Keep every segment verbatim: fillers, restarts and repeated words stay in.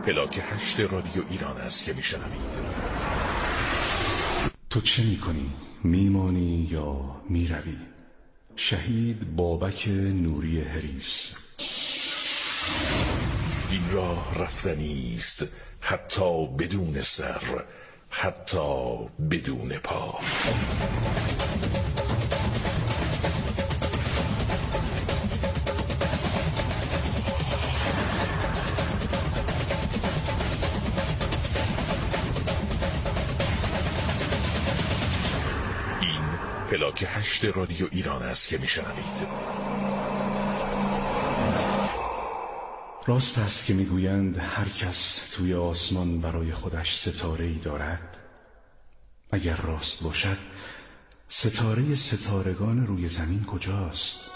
پلاک هشت رادیو ایران است که میشنوید. تو چه میکنی؟ میمانی یا میروی؟ شهید بابک نوری هریس. این راه رفتنی است، حتی بدون سر، حتی بدون پا. پلاک هشت رادیو ایران است که میشنوید. راست است که میگویند هر کس توی آسمان برای خودش ستاره‌ای دارد. اگر راست باشد، ستاره ستارگان روی زمین کجاست؟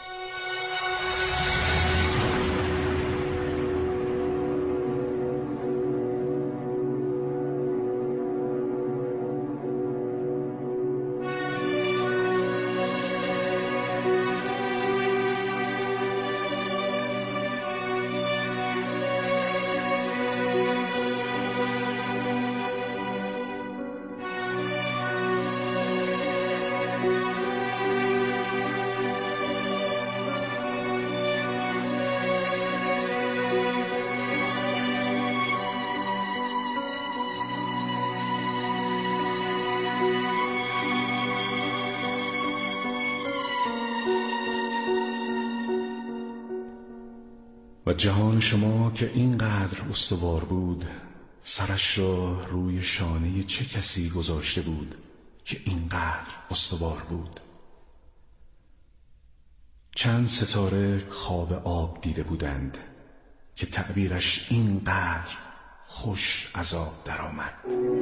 و جهان شما که اینقدر استوار بود، سرش را روی شانه چه کسی گذاشته بود که اینقدر استوار بود؟ چند ستاره خواب آب دیده بودند که تعبیرش اینقدر خوش از آب درآمد.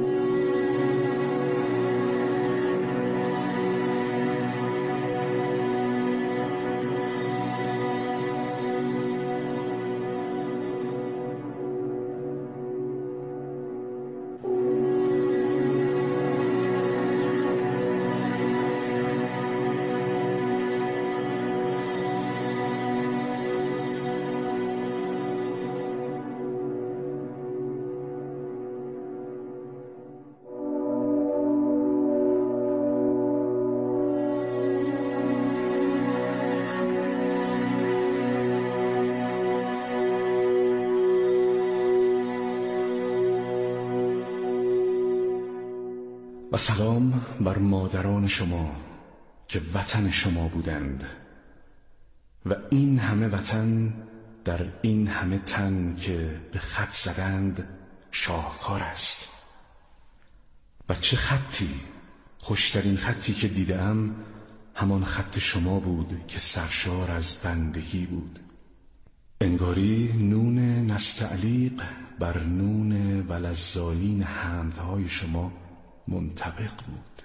و سلام بر مادران شما که وطن شما بودند و این همه وطن در این همه تن که به خط زدند شاهکار است. و چه خطی، خوشترین خطی که دیدم همان خط شما بود که سرشار از بندگی بود. انگاری نون نستعلیق بر نون ولذالین حمدهای شما منطبق بود.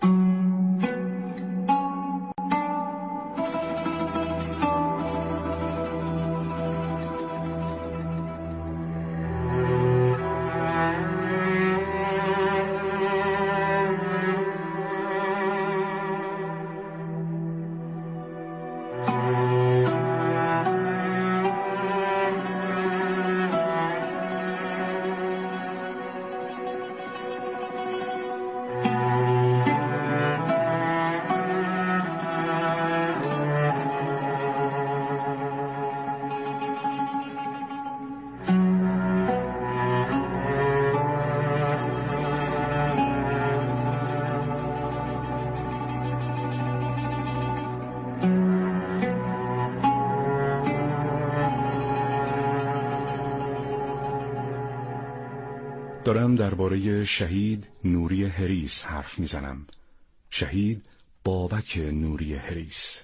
دارم درباره شهید نوری هریس حرف میزنم. شهید بابک نوری هریس.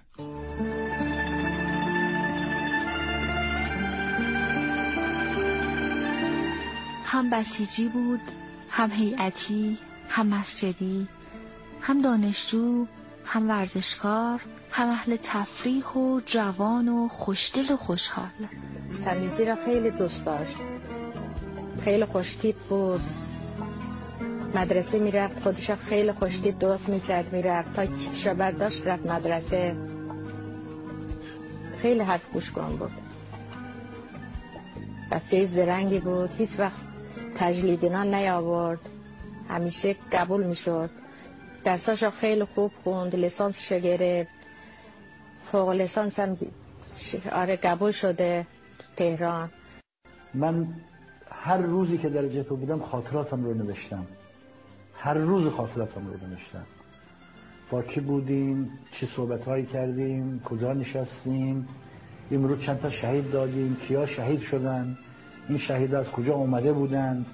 هم بسیجی بود، هم هیئتی، هم مسجدی، هم دانشجو، هم ورزشکار، هم اهل تفریح و جوان و خوشدل و خوشحال. تمیزی را خیلی دوست داشت، خیلی خوشتیپ بود. مدرسه میرفت خودش خیلی خوشتیپ درست میکرد، میرفت تا کیفشو برداشت رفت مدرسه. خیلی حرف گوش کن بود. بچه زرنگی بود، هیچ وقت تجلیل اینا نیاورد، همیشه قبول میشد. درساشو خیلی خوب خوند، لیسانسش گرفت، فوق لیسانس هم آره قبول شده تهران. من هر روزی که در جبهه بودم خاطراتم رو نوشتم، هر روز خاطراتم رو نوشتم. با کی بودیم، چه صحبت‌هایی کردیم، کجا نشستیم، امروز چند تا شهید دادیم، کیا شهید شدن، این شهید از کجا اومده بودند.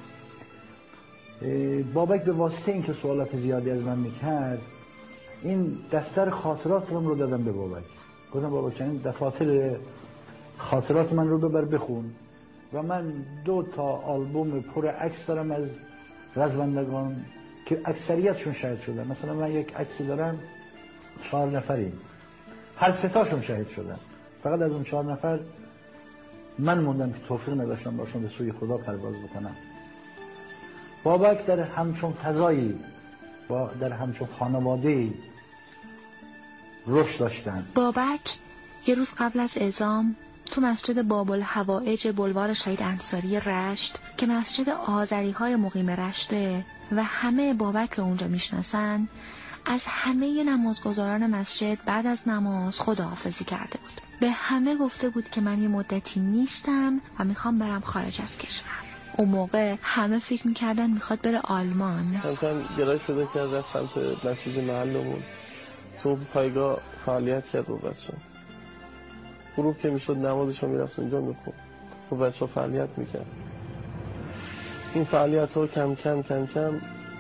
بابک به واسطه اینکه سوالات زیادی از من میکرد، این دفتر خاطراتم رو دادم به بابک. گفتم بابک این دفاتر خاطرات من رو ببر بخون. و من دو تا آلبوم پر عکس دارم از رزمندگان که اکثریتشون شهید شدن. مثلا من یک عکسی دارم چهار نفریم، هر سه تاشون شهید شدن، فقط از اون چهار نفر من موندم که توفیق نداشتم باشم به سوی خدا پرواز بکنم. بابک در همچون فضایی، با در همچون خانواده‌ای رشد داشتن. بابک یه روز قبل از اعزام تو مسجد باب‌الحوائج بلوار شهید انصاری رشت که مسجد آذری‌های مقیم رشته و همه بابک رو اونجا میشناسن، از همه نمازگزاران مسجد بعد از نماز خداحافظی کرده بود. به همه گفته بود که من یه مدتی نیستم و میخوام برم خارج از کشور. اون موقع همه فکر میکردن میخواد بره آلمان. همچنان گرایش پیدا کرد رفت سمت مسجد محلمون، تو پایگاه فعالیت کرد با بچه. غروب که میشد نمازش رو میرفت اونجا میخوند، با بچه ها فعالیت میکرد. این فعالیت ها کم کم کم کم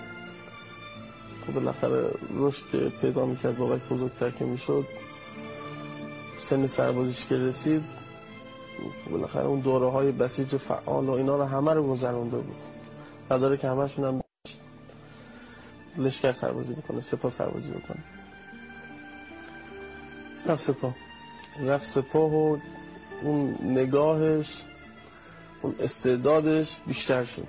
خب بالاخره رشد که پیدا میکرد، بابک بزرگتر که میشد، سن سربازیش که رسید، بالاخره اون دوره های بسیج فعال و اینا رو همه رو گذرونده بود. نداره که همشون هم لشکر سربازی بکنه، سپاه سربازی بکنه. رفت سپاه رفت سپاه و اون نگاهش، اون استعدادش بیشتر شد،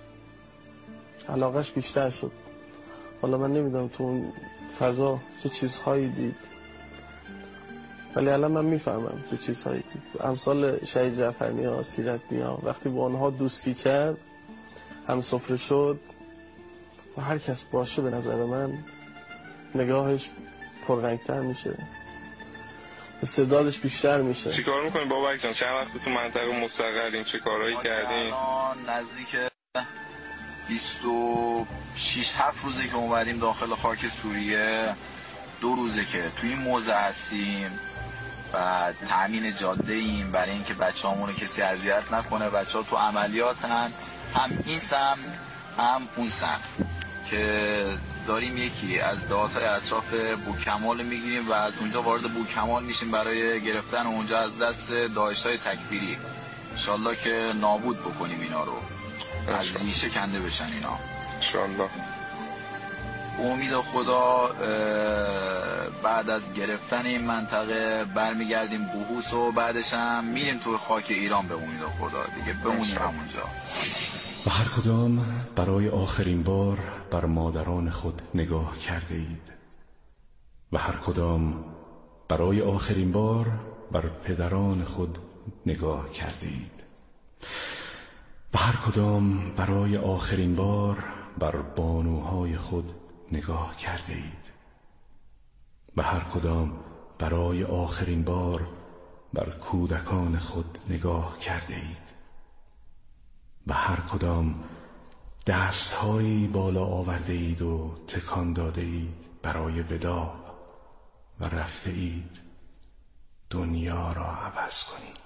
علاقش بیشتر شد. حالا من نمیدونم تو اون فضا چه چیزهایی دید، ولی الان من میفهمم چه چیزهایی دید. امثال شهید جعفرنیا، سیرت‌نیا، وقتی با آنها دوستی کرد، هم سفره شد و هر کس باشه، به نظر من نگاهش پررنگتر میشه، استعدادش بیشتر میشه. چی کار میکنی بابک جان؟ چند وقت تو منطقه مستقرین؟ چه کارهایی کردین؟ نزدیک بیست و شش هفت روزه که اومدیم داخل خاک سوریه. دو روزه که توی این موضع هستیم و تامین جاده ایم برای اینکه بچه‌هامون کسی اذیت نکنه. بچه‌ها تو عملیاتن، هم این سمت هم اون سمت، که داریم یکی از دهات‌های اطراف بوکمال میگیریم و از اونجا وارد بوکمال میشیم برای گرفتن اونجا از دست داعش‌های تکفیری. انشالله که نابود بکنیم اینا رو، از ریشه کنده بشن اینا انشالله. امید خدا بعد از گرفتن این منطقه برمیگردیم بوهوس و بعدش هم میریم تو خاک ایران به امید خدا دیگه بمونیم همونجا. و هر کدام برای آخرین بار بر مادران خود نگاه کرده اید و هر کدام برای آخرین بار بر پدران خود نگاه کرده اید و هر کدام برای آخرین بار بر بانوهای خود نگاه کرده اید و هر کدام برای آخرین بار بر کودکان خود نگاه کرده اید و هر کدام دستهایی بالا آورده اید و تکان داده اید برای وداع و رفته اید دنیا را عوض کنید.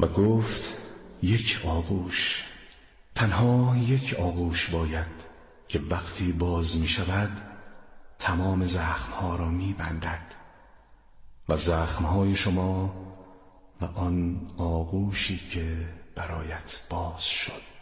و گفت یک آغوش، تنها یک آغوش باید که وقتی باز می شود تمام زخمها را می بندد و زخمهای شما و آن آغوشی که برایت باز شد.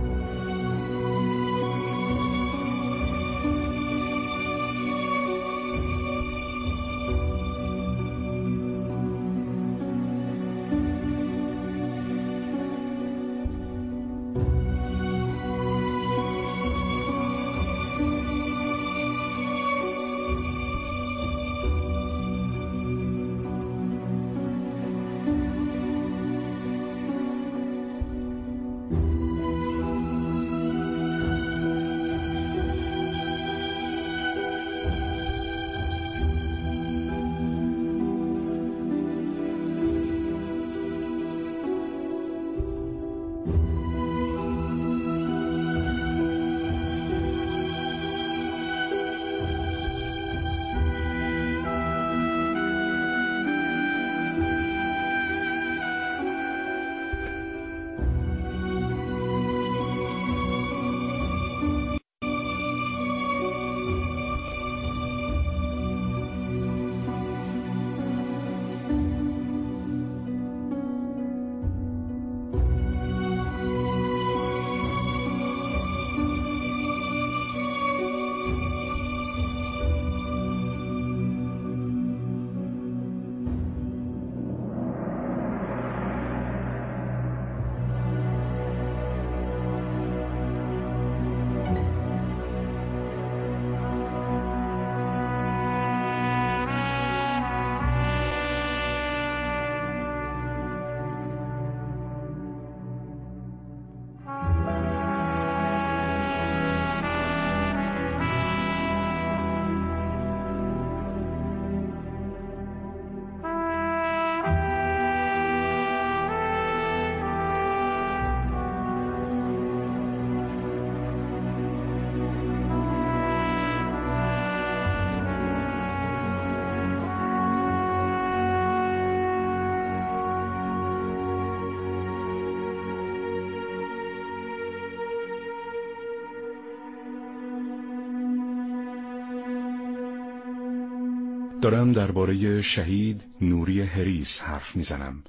دارم درباره شهید نوری هریس حرف میزنم.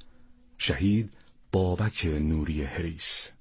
شهید بابک نوری هریس.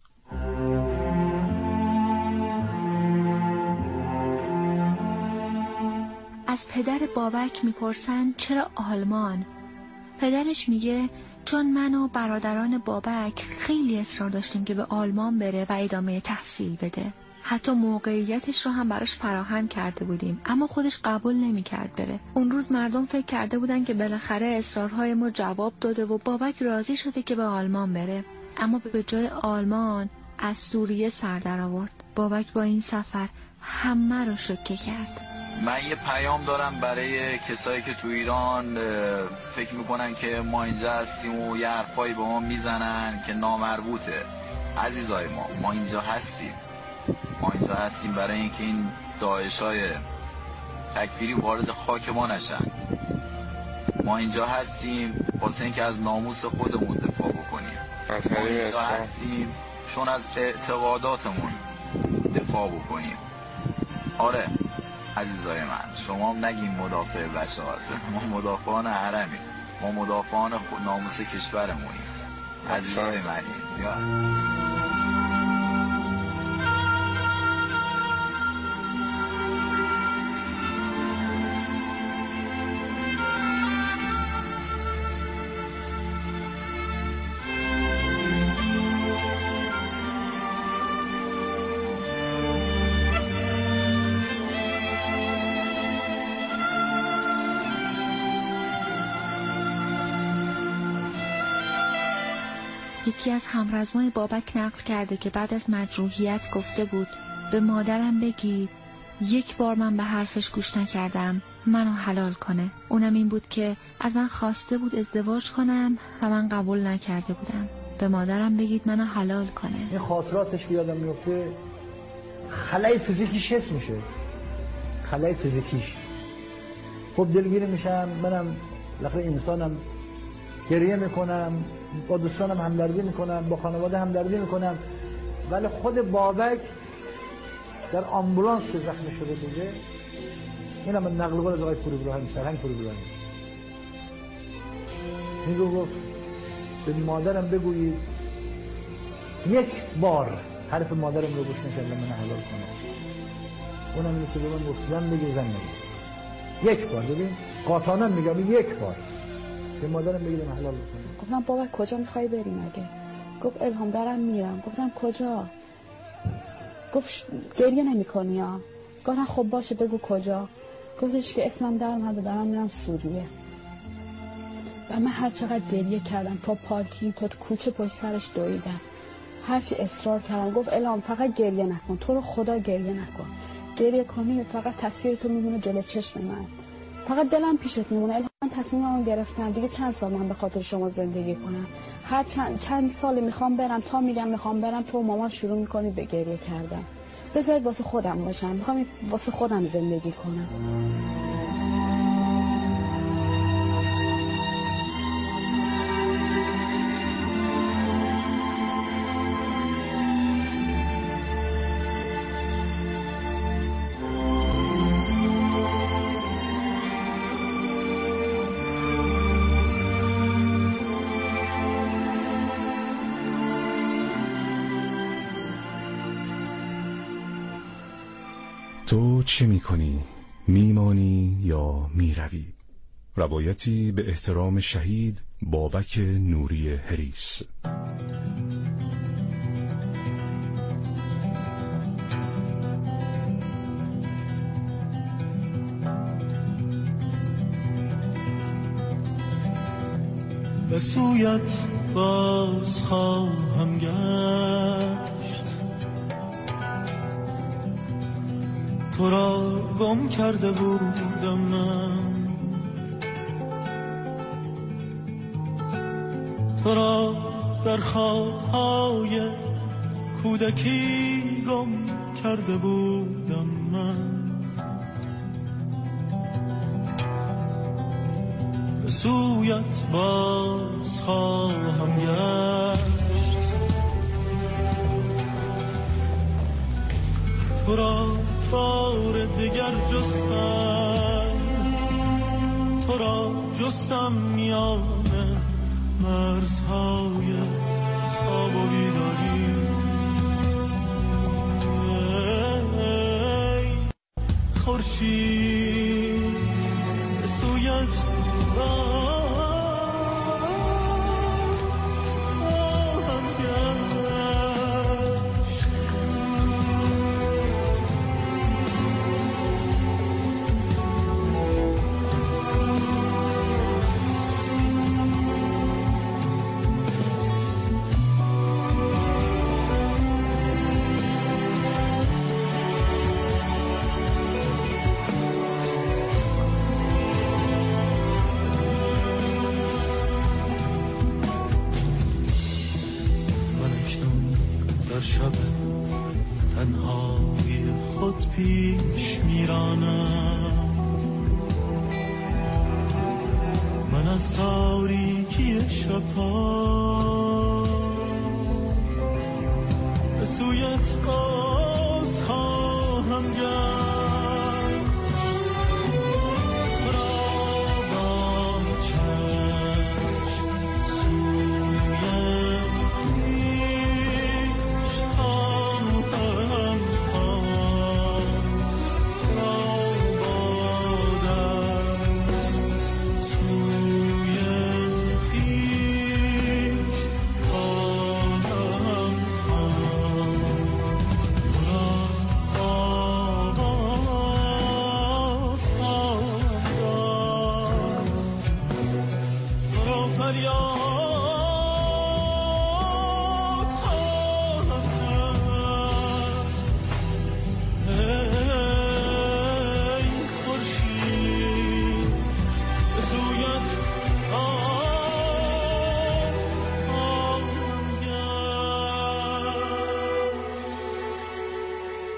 از پدر بابک میپرسن چرا آلمان؟ پدرش میگه چون من و برادران بابک خیلی اصرار داشتیم که به آلمان بره و ادامه تحصیل بده. حتی موقعیتش رو هم براش فراهم کرده بودیم، اما خودش قبول نمی‌کرد بره. اون روز مردم فکر کرده بودن که بالاخره اصرارهای ما جواب داده و بابک راضی شده که به آلمان بره، اما به جای آلمان از سوریه سر در آورد. بابک با این سفر همه رو شوکه کرد. من یه پیام دارم برای کسایی که تو ایران فکر میکنن که ما اینجا هستیم و یه حرفایی به ما میزنن که نامربوطه. عزیزای ما ما اینجا هستیم. ما اینجا هستیم برای اینکه این داعش‌های تکفیری وارد خاک ما نشن. ما اینجا هستیم واسه اینکه از ناموس خودمون دفاع بکنیم. ما اینجا هستیم چون از اعتقاداتمون دفاع بکنیم. آره عزیزای من، شما هم نگیم مدافع بشر، ما مدافعان حرمیم، ما مدافعان ناموس کشورمونیم. عزیزای منی یا یکی از همرزمای بابک نقل کرده که بعد از مجروحیت گفته بود به مادرم بگید یک بار من به حرفش گوش نکردم منو حلال کنه. اونم این بود که از من خواسته بود ازدواج کنم و من قبول نکرده بودم. به مادرم بگید منو حلال کنه. این خاطراتش که یادم میفته خلای فیزیکیش حس میشه. خلای فیزیکیش خب دلگیر میشم. منم لخر انسانم گریه میکنم، با دوستانم همدردی میکنم، با خانواده همدردی میکنم، ولی خود بابک در آمبولانس که زخمی شده بوده، این هم نقل قول از آقای پور ابراهیم، سرهنگ پور ابراهیم، میگو گفت به مادرم بگویید یک بار حرف مادرم رو گوش نکردم من حلال کنم. اونم اینه که به من گفت زن بگی زن نگی، یک بار. ببین قاطعانه میگم یک بار به مادرم بگید من حلال کنم. گفتم بابا کجا میخوای بری مگه؟ گفت الهام دارم میرم. گفتم کجا؟ گفت گریه نمی کنی ها؟ گفتم خب باشه بگو کجا. گفتش که اسمم در اومده دارم میرم سوریه. و من هر چقدر گریه کردم تا پارکینگ تا کوچه پشت سرش دویدم، هرچی اصرار کردم. گفت الهام فقط گریه نکن، تو رو خدا گریه نکن، گریه کنی فقط تصویر تو میمونه جلوی چشم من، فقط دلم پیشت میمونه. الهام من تصمیمم گرفتم دیگه چند سال من به خاطر شما زندگی کنم، هر چند, چند سالی میخوام برم، تا میگم میخوام برم تو مامان شروع میکنی به گریه کردن. بذارید واسه خودم باشم، میخوام واسه خودم زندگی کنم. تو چه میکنی؟ میمانی یا میروی؟ روایتی به احترام شهید بابک نوری هریس. به سویت باز خواهم گشت، تو را گم کرده بودم من، تو را در خوابهای کودکی گم کرده بودم من. به سویت باز خواهم گشت، تو را بار دیگر جستم، تو را جستم میان مرزهای خواب و بیداری. ای خورشید به سویت شب تنهای خود پیش میرانم، من از تاریکی شب‌ها به سویت باز خواهم گشت.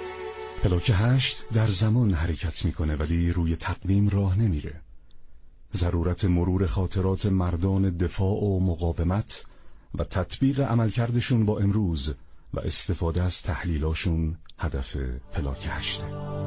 پلاک هشت در زمان حرکت میکنه ولی روی تقویم راه نمیره. ضرورت مرور خاطرات مردان دفاع و مقاومت و تطبیق عملکردشون با امروز و استفاده از تحلیلاشون هدف پلاک هشته.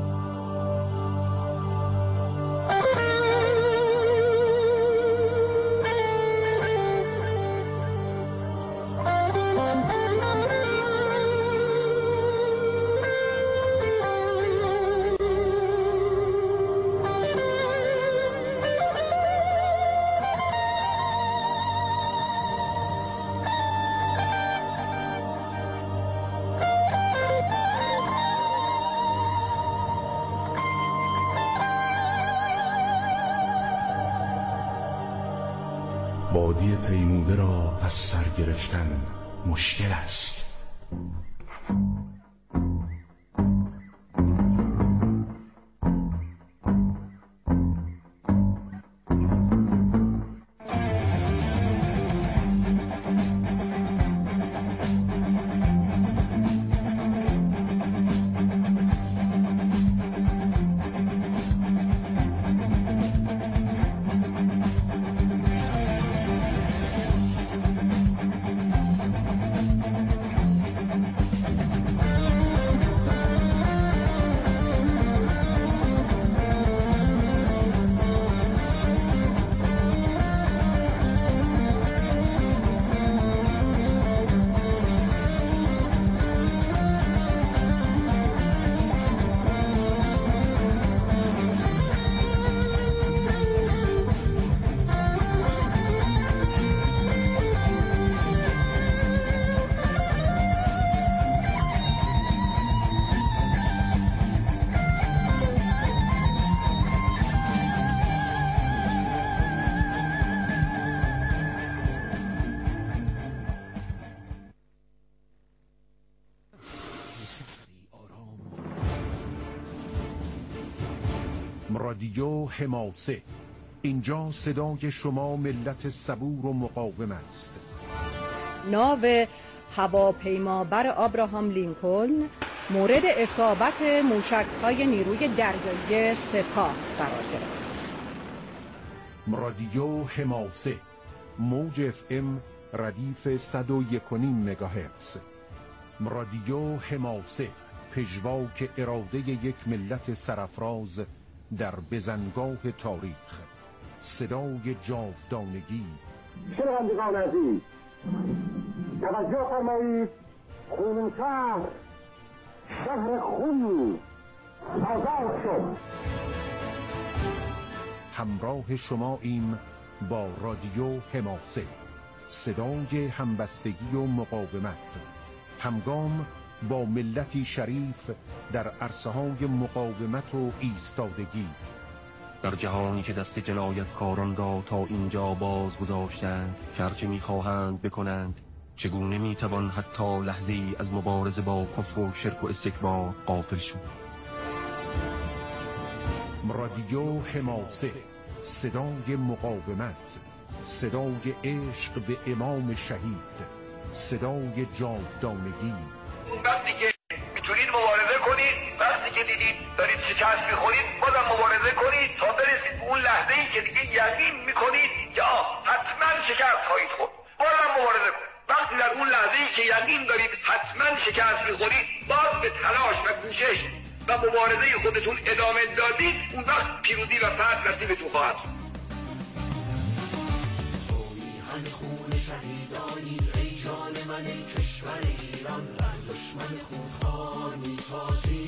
بادی پیموده را از سر گرفتن مشکل است. رادیو حماسه، اینجا صدای شما ملت صبور و مقاوم است. ناو هواپیمابر آبراهام لینکلن مورد اصابت موشک‌های نیروی دریایی سپاه قرار گرفت. رادیو حماسه، موج اف ام ردیف صد و یک و نیم مگاهرتز. رادیو حماسه، پژواک اراده یک ملت سرافراز در بزنگاه تاریخ، صدای جاودانگی. شنوندگان عزیز، توجه فرمایید. خون شهر، شهر خونی آزاد شد. همراه شما ایم با رادیو حماسه، صدای همبستگی و مقاومت، همگام با ملتی شریف در عرصه‌های مقاومت و ایستادگی. در جهانی که دست جنایتکاران را تا اینجا باز گذاشتند که هرچه می‌خواهند بکنند، چگونه می‌توان حتی لحظه‌ای از مبارزه با کفر و شرک و استکبار غافل شد؟ رادیو حماسه، صدای مقاومت، صدای عشق به امام شهید، صدای جاودانگی. وقتی که میتونید مبارزه کنید، وقتی که دیدید دارید شکست میخورید بازم مبارزه کنید تا برسید به اون لحظه ای که دیگه یقین میکنید که آه حتما شکست خواهید خورد، بازم مبارزه کنید. وقتی در اون لحظه ای که یقین دارید حتما شکست میخورید، باز به تلاش و کوشش و مبارزه خودتون ادامه دادید، اون وقت پیروزی و فتح نصیبتون خواهد شد. خون شهیدانی ای جان من ای کشور ایران، دشمن خونخوار میتازی.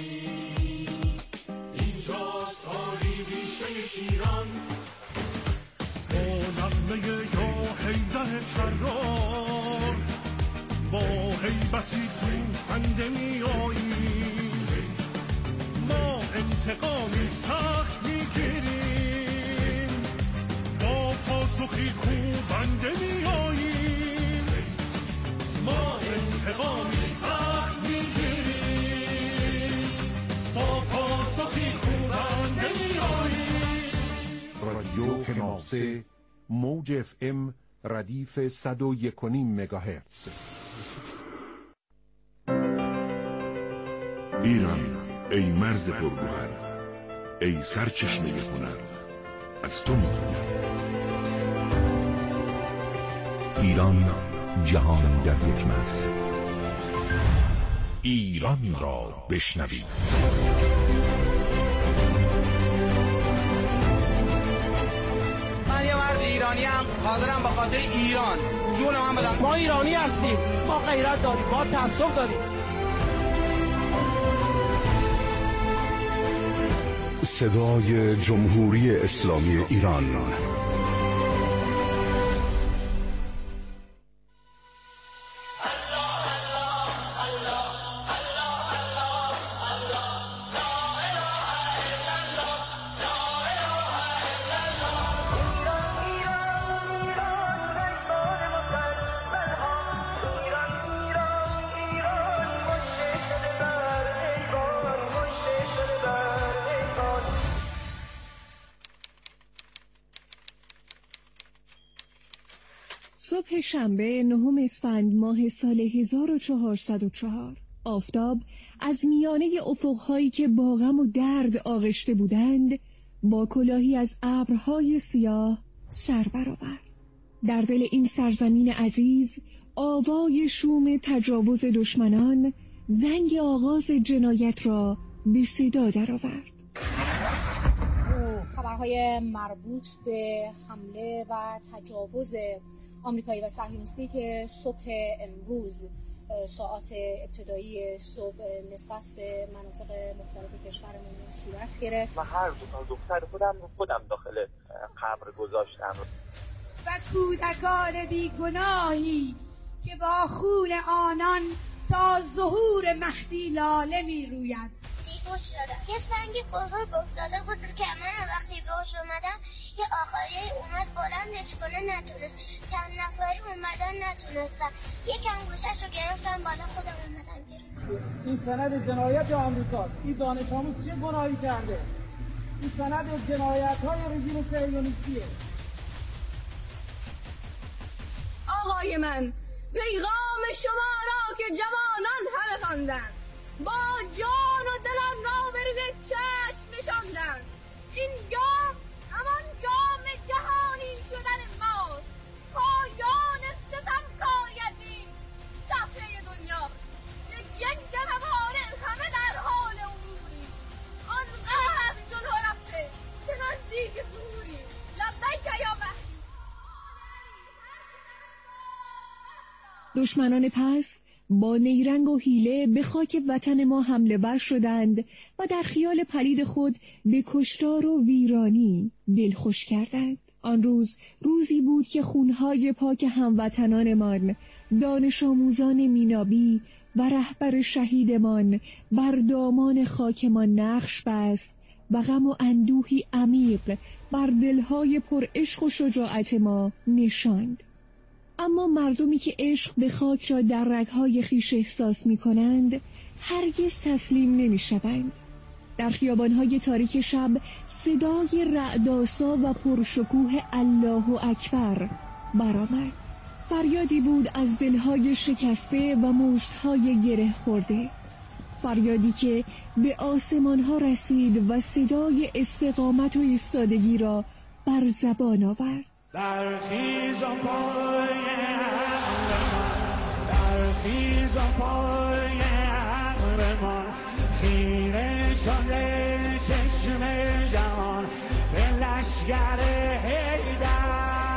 اینجاست تاری بیشه شیران، با نغمه یا حیدر کرار، با حیبتی سوخنده می آییم. ما انتقامی سخت میگیریم، با پاسخی کوبنده می آییم. ما انتقامی سخت میگیریم، با پاسخی کوبنده می آییم. رادیو حماسه، موج اف ام ردیف صد و یک و نیم مگاهرتز. ایران ای مرز پرگوهر، ای سرچشمه هنر، از تو میگیرد. ایران جهان در یک مرز. ایران را بشنوید. من یه مرد ایرانی ام، حاضرم به خاطر ایران جون من بدم. ما ایرانی هستیم، ما غیرت داریم، ما تعصب داریم. صدای جمهوری اسلامی ایران. صبح شنبه نهم اسفند ماه سال هزار و چهارصد و چهار آفتاب از میانه افق‌هایی که با غم و درد آغشته بودند با کلاهی از ابرهای سیاه سر برآورد. در دل این سرزمین عزیز آوای شوم تجاوز دشمنان زنگ آغاز جنایت را به صدا درآورد. خبرهای مربوط به حمله و تجاوز آمریکایی و صهیونیستی که صبح امروز ساعات ابتدایی صبح نسبت به مناطق مختلف کشورمون صورت گرفت و هر دو دختر خودم رو خودم داخل قبر گذاشتم و کودکان بیگناهی که با خون آنان تا ظهور مهدی لاله می روید. بیهوش شدم. یه سنگ بزرگ افتاده بود رو کمرم. وقتی بهش اومدم یه آقایی اومد بلندش کنه نتونست. چند نفری اومدن نتونستن. یکم گوشش رو گرفتم بالا خودم اومدم بیرون. این سند جنایت آمریکاست. این دانش آموز چه گناهی کرده؟ این سند جنایت های رژیم صهیونیستیه. آقای من پیغام شما را که جوانان همه خواندند با جان و دلم را برد چشم نشاندند. این گام همان گام جهانی شدن ماست. پایان ستمکاری از این صفحه دنیا یک یک جوانه همه در حال اموری آنقدر جلو رفته که نزدیک ظهوری. لبیک یا مهدی. دشمنان پس با نیرنگ و حیله به خاک وطن ما حمله ور شدند و در خیال پلید خود به کشتار و ویرانی دلخوش کردند. آن روز روزی بود که خونهای پاک هموطنانمان، دانش آموزان مینابی و رهبر شهیدمان بر دامان خاکمان نقش بست و غم و اندوهی عمیق بر دلهای پر عشق و شجاعت ما نشاند. اما مردمی که عشق به خاک را در رگهای خویش احساس می کنند هرگز تسلیم نمی شوند. در خیابانهای تاریک شب صدای رعدآسا و پرشکوه الله اکبر برآمد. فریادی بود از دلهای شکسته و مشتهای گره خورده، فریادی که به آسمانها رسید و صدای استقامت و ایستادگی را بر زبان آورد. در خیزم پای در خیزم پای عقلمان خیره شده چشم جهان به لشگر حیدر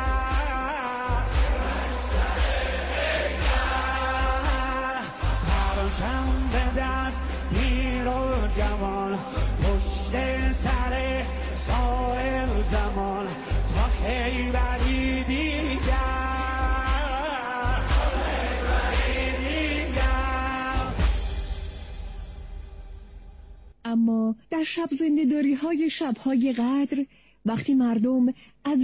پرچم به دست پیر و جوان پشت سر سایر زمان تا خیبری دیگر اما در شب زنده‌داری‌های شب‌های قدر وقتی مردم از